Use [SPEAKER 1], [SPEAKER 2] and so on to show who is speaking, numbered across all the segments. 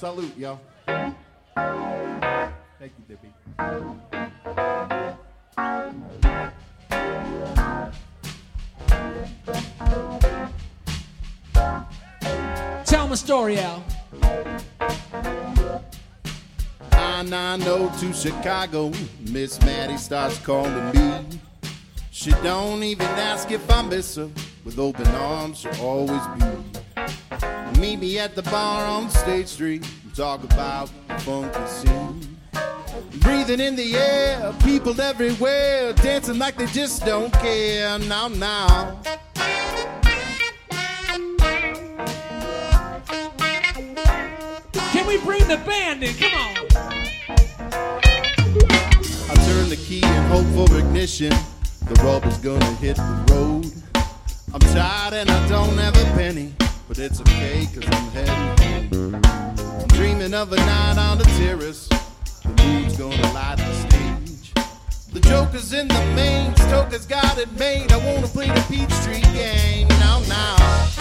[SPEAKER 1] Salute, yo. Thank you, Dippy.
[SPEAKER 2] Tell me a story, Al.
[SPEAKER 1] 990 to Chicago, Miss Maddie starts calling me. She don't even ask if I miss her. With open arms, she'll always be. Meet me at the bar on State Street and talk about the funky scene. Breathing in the air, people everywhere, dancing like they just don't care. Now, now.
[SPEAKER 2] Can we bring the band in? Come on.
[SPEAKER 1] I turn the key and hope for ignition. The rubber's gonna hit the road. I'm tired and I don't have a penny, but it's okay cause I'm heading home. I'm dreaming of a night on the terrace. The moon's gonna light the stage. The joker's in the main, Stoker's got it made. I wanna play the Peachtree game now, now.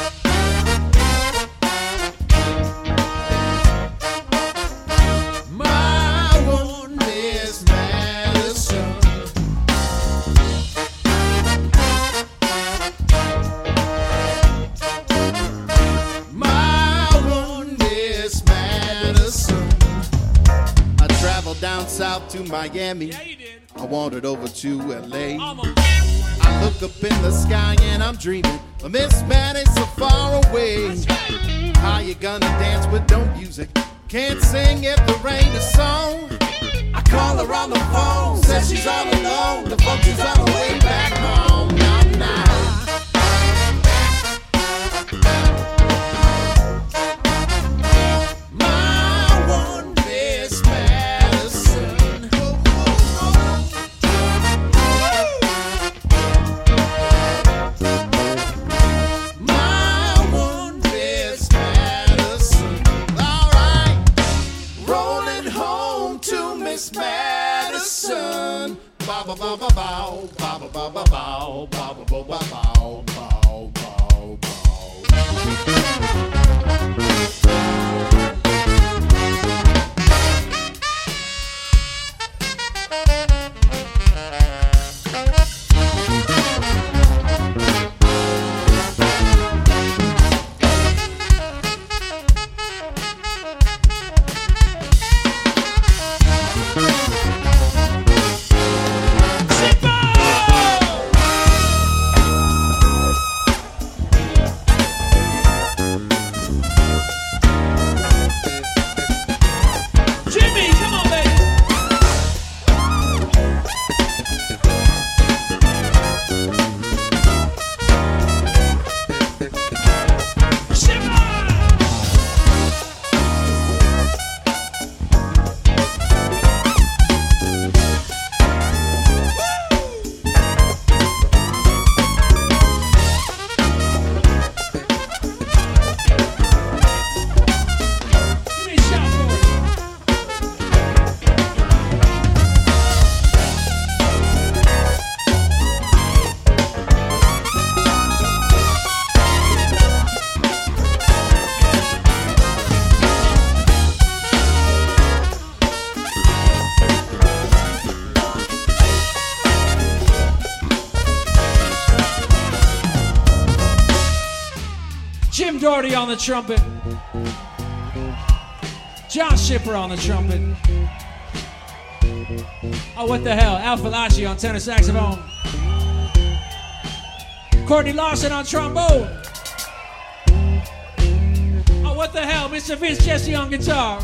[SPEAKER 1] Down south to Miami.
[SPEAKER 2] Yeah, you did.
[SPEAKER 1] I wandered over to LA.
[SPEAKER 2] Almost.
[SPEAKER 1] I look up in the sky and I'm dreaming of Miss Maddie so far away.
[SPEAKER 2] That's right.
[SPEAKER 1] How you gonna dance with no music? Can't sing if there ain't a song. I call her on the phone, says she's all alone. The function's on the way back home. Now, now. Ba ba ba bow, ba ba ba ba bow, ba ba ba ba bow, bow, bow, bow.
[SPEAKER 2] Doherty on the trumpet. John Shipper on the trumpet. Oh, what the hell? Al Falaschi on tenor saxophone. Courtney Lawson on trombone. Oh, what the hell? Mr. Vince Jesse on guitar.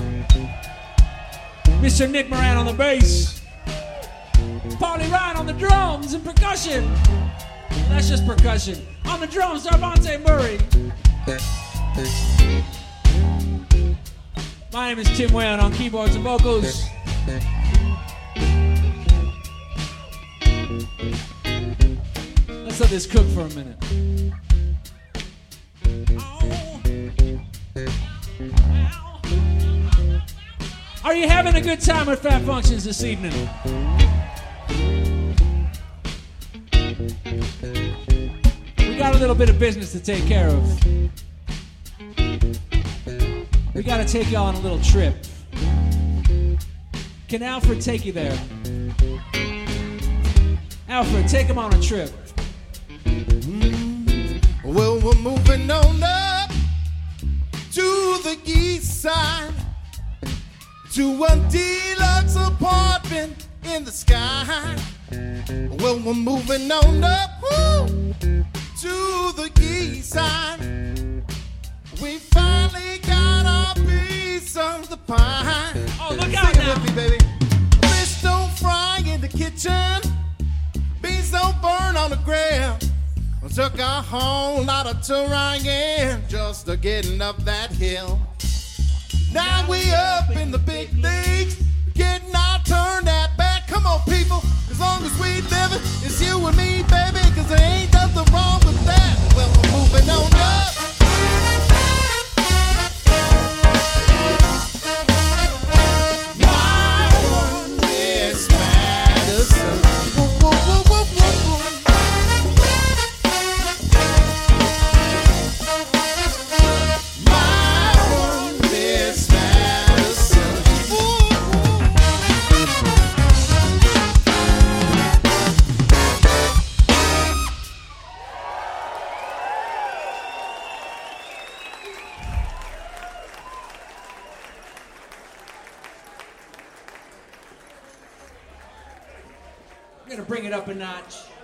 [SPEAKER 2] Mr. Nick Moran on the bass. Paulie Ryan on the drums and percussion. That's just percussion. On the drums, Darvante Murray. My name is Tim Whalen on keyboards and vocals. Let's let this cook for a minute. Are you having a good time at Fat Functions this evening? We got a little bit of business to take care of. We gotta take y'all on a little trip. Can Alfred take you there? Alfred, take him on a trip.
[SPEAKER 1] Well, we're moving on up to the east side, to a deluxe apartment in the sky. Well, we're moving on up to the east side. We finally got our piece of the pie.
[SPEAKER 2] Oh, look out
[SPEAKER 1] Sing it
[SPEAKER 2] now.
[SPEAKER 1] with me, baby. Fish don't fry in the kitchen, beans don't burn on the grill. Took a whole lot of trying just to getting up that hill. Now we up in the big leagues, getting our turn at bat. Come on, people, as long as we living, it's you and me, baby, cause there ain't nothing wrong with that. Well, we're moving on up. My one is Madison. Woo, woo, woo, woo, woo, woo.
[SPEAKER 2] I'm gonna bring it up a notch.